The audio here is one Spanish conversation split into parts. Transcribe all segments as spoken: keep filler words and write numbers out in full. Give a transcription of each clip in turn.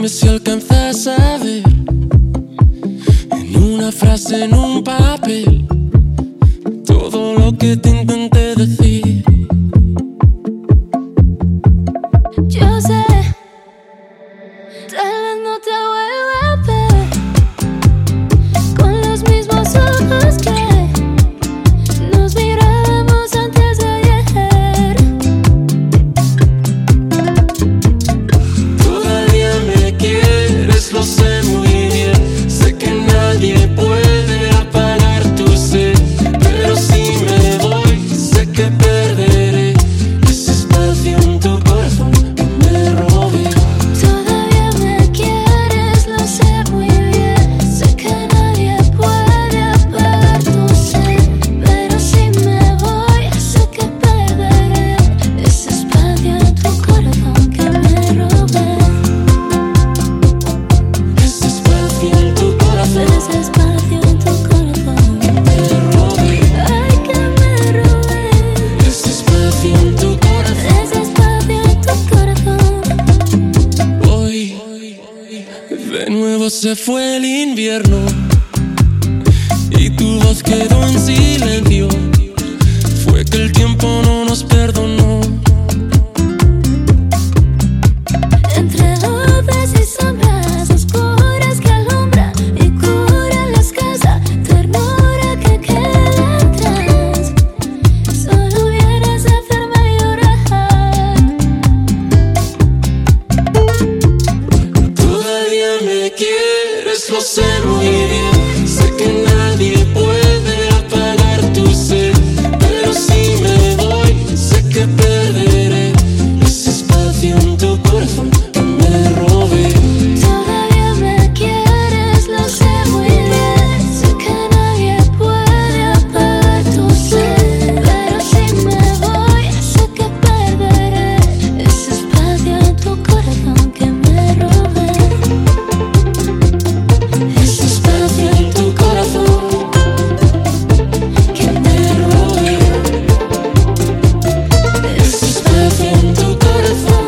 ver si alcanzas a ver en una frase, en un papel, todo lo que te intenté decir. Yo sé, tal vez no te vuelva a ver con los mismos ojos que nos mirábamos antes de ayer. Todavía me quieres, lo sé muy bien. Sé que nadie puede apagar tu sed, pero si me voy, sé que perderé ese espacio en tu corazón que me robé. Todavía me quieres, lo sé muy bien. Sé que nadie puede apagar tu sed, pero si me voy, sé que perderé ese espacio en tu corazón que me robé. Ese espacio en tu corazón Ese espacio en tu corazón que me robé. ay, que me robé. Ese espacio en tu corazón. Ese espacio en tu corazón. Hoy de nuevo se fue el invierno y tu voz quedó en silencio. Fue que el tiempo no nos perdonó. Entre luces y sombras oscuras que alumbran y curan la escasa ternura que queda atrás. Solo vienes a hacerme llorar. Todavía me quieres, lo sé muy bien. Sé que nadie puede apagar tu sed, pero si me voy, sé que perderé ese espacio en tu corazón que me robé. Todavía me quieres, lo sé muy bien. Sé que nadie puede apagar tu sed, pero si me voy, sé que perderé ese espacio en tu corazón que me robé. Ese espacio en tu corazón que me robé. Ese espacio en tu corazón.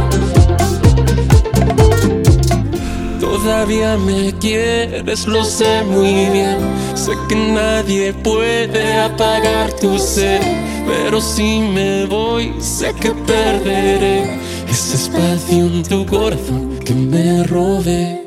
Todavía me quieres, lo sé muy bien. Sé que nadie puede apagar tu sed, pero si me voy, sé que perderé ese espacio en tu corazón que me robé.